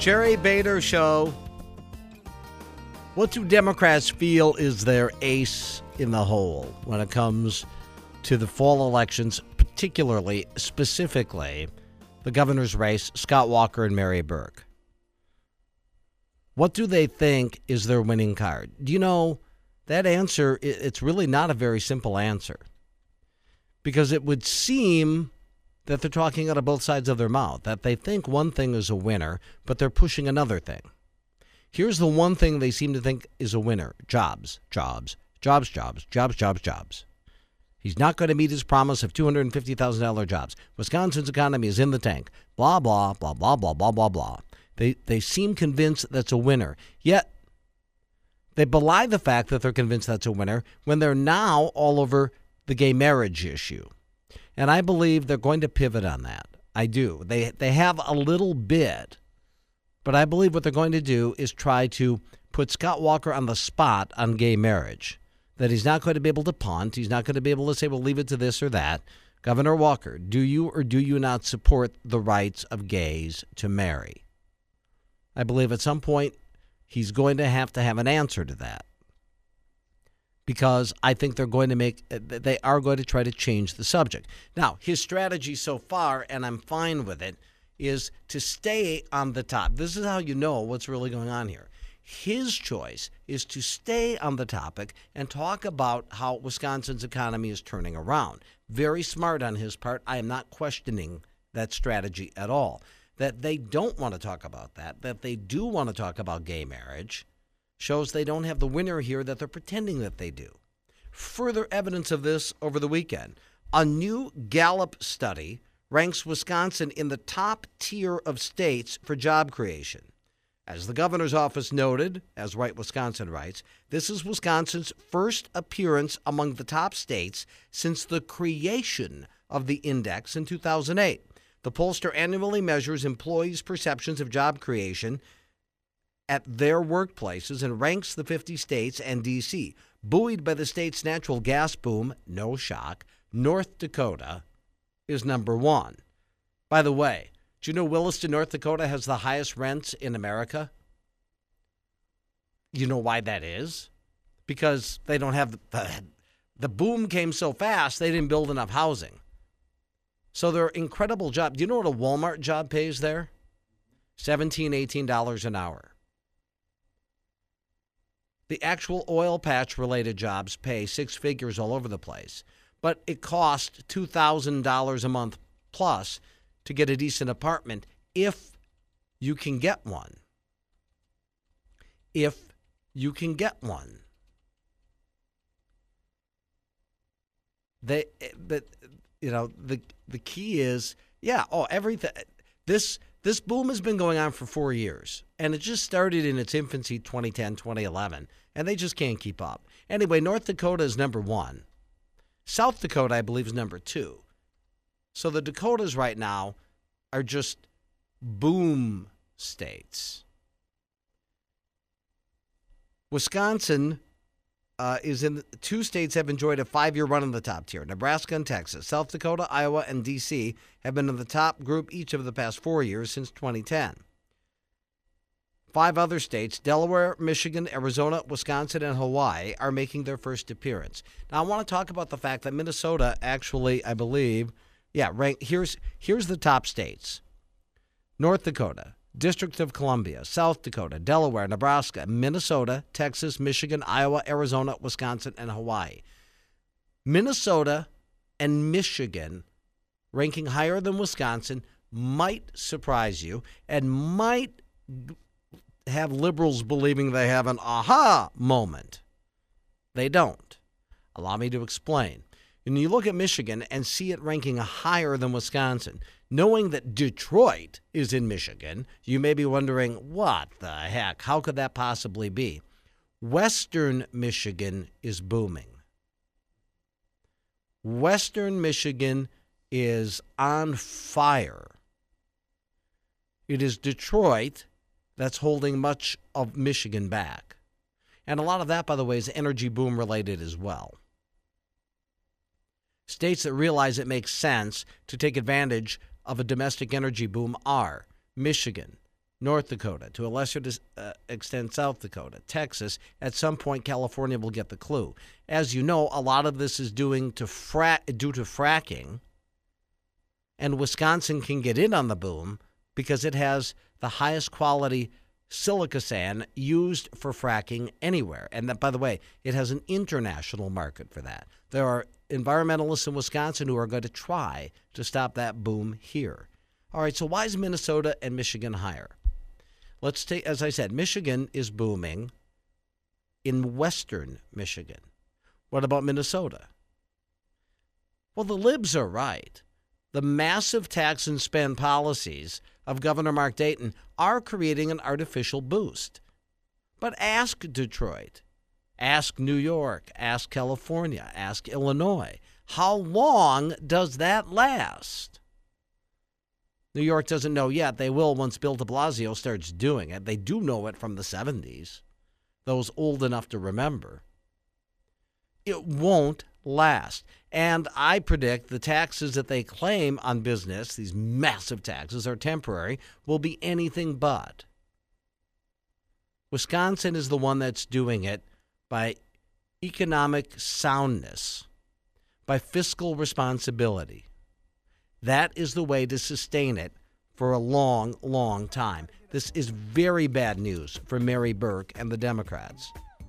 Jerry Bader Show. What do Democrats feel is their ace in the hole when it comes to the fall elections, specifically, the governor's race, Scott Walker and Mary Burke? What do they think is their winning card? Do you know that answer? It's really not a very simple answer, because it would seem that they're talking out of both sides of their mouth, that they think one thing is a winner, but they're pushing another thing. Here's the one thing they seem to think is a winner: jobs, jobs, jobs, jobs, jobs, jobs, jobs. He's not going to meet his promise of $250,000 jobs. Wisconsin's economy is in the tank. Blah, blah, blah, blah, blah, blah, blah, blah. They seem convinced that's a winner. Yet, they belie the fact that they're convinced that's a winner when they're now all over the gay marriage issue. And I believe they're going to pivot on that. I do. They have a little bit. But I believe what they're going to do is try to put Scott Walker on the spot on gay marriage. That he's not going to be able to punt. He's not going to be able to say, well, leave it to this or that. Governor Walker, do you or do you not support the rights of gays to marry? I believe at some point he's going to have an answer to that. Because I think they are going to try to change the subject. Now, his strategy so far, and I'm fine with it, is to stay on the top. This is how you know what's really going on here. His choice is to stay on the topic and talk about how Wisconsin's economy is turning around. Very smart on his part. I am not questioning that strategy at all. That they don't want to talk about that they do want to talk about gay marriage, shows they don't have the winner here that they're pretending that they do. Further evidence of this over the weekend. A new Gallup study ranks Wisconsin in the top tier of states for job creation. As the governor's office noted, as Right Wisconsin writes, this is Wisconsin's first appearance among the top states since the creation of the index in 2008. The pollster annually measures employees' perceptions of job creation at their workplaces and ranks the 50 states and D.C. Buoyed by the state's natural gas boom, no shock, North Dakota is number one. By the way, do you know Williston, North Dakota has the highest rents in America? You know why that is? Because they don't have the boom came so fast, they didn't build enough housing. So they're incredible jobs. Do you know what a Walmart job pays there? $17, $18 an hour. The actual oil patch related jobs pay six figures all over the place. But it costs $2,000 a month plus to get a decent apartment if you can get one. If you can get one. The key is, everything. This boom has been going on for 4 years, and it just started in its infancy 2010, 2011, and they just can't keep up. Anyway, North Dakota is number one. South Dakota, I believe, is number two. So the Dakotas right now are just boom states. Wisconsin is in two states have enjoyed a 5-year run in the top tier. Nebraska and Texas. South Dakota, Iowa, and D.C. have been in the top group each of the past 4 years since 2010. 5 other states, Delaware, Michigan, Arizona, Wisconsin, and Hawaii, are making their first appearance. Now, I want to talk about the fact that Minnesota actually, I believe, here's the top states. North Dakota, District of Columbia, South Dakota, Delaware, Nebraska, Minnesota, Texas, Michigan, Iowa, Arizona, Wisconsin, and Hawaii. Minnesota and Michigan ranking higher than Wisconsin might surprise you and might have liberals believing they have an aha moment. They don't. Allow me to explain. When you look at Michigan and see it ranking higher than Wisconsin, knowing that Detroit is in Michigan, you may be wondering, what the heck? How could that possibly be? Western Michigan is booming. Western Michigan is on fire. It is Detroit that's holding much of Michigan back. And a lot of that, by the way, is energy boom related as well. States that realize it makes sense to take advantage of a domestic energy boom are Michigan, North Dakota, to a lesser extent South Dakota, Texas. At some point, California will get the clue. As you know, a lot of this is due to fracking, and Wisconsin can get in on the boom because it has the highest quality silica sand used for fracking anywhere. And that, by the way, it has an international market for that. There are environmentalists in Wisconsin who are going to try to stop that boom here. All right, so why is Minnesota and Michigan higher? Let's take, as I said, Michigan is booming in western Michigan. What about Minnesota? Well, the libs are right. The massive tax and spend policies of Governor Mark Dayton are creating an artificial boost. But ask Detroit, ask New York, ask California, ask Illinois. How long does that last? New York doesn't know yet. They will once Bill de Blasio starts doing it. They do know it from the 70s, those old enough to remember. It won't last. And I predict the taxes that they claim on business, these massive taxes, are temporary, will be anything but. Wisconsin is the one that's doing it by economic soundness, by fiscal responsibility. That is the way to sustain it for a long, long time. This is very bad news for Mary Burke and the Democrats.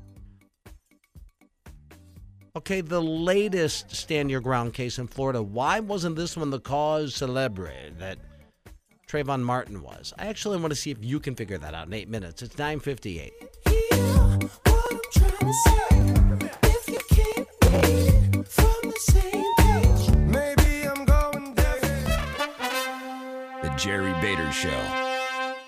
Okay, the latest Stand Your Ground case in Florida. Why wasn't this one the cause celebre that Trayvon Martin was? I actually want to see if you can figure that out in 8 minutes. It's 9:58. The Jerry Bader Show.